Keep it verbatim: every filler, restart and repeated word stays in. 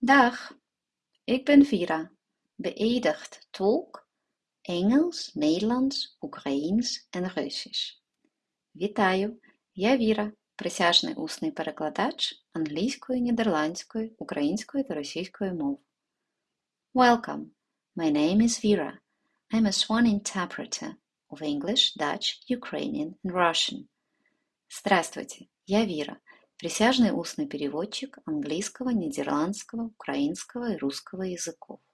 Dag, ik ben Vira, beëdigd tolk, Engels, Nederlands, Українсь en Russisch. Вітаю, я Віра, присяжний усний перекладач англійської, нідерландської, української та російської мов. Welcome, my name is Vera. I'm a sworn interpreter of English, Dutch, Ukrainian and Russian. Здравствуйте, я Вира, присяжный устный переводчик английского, нидерландского, украинского и русского языков.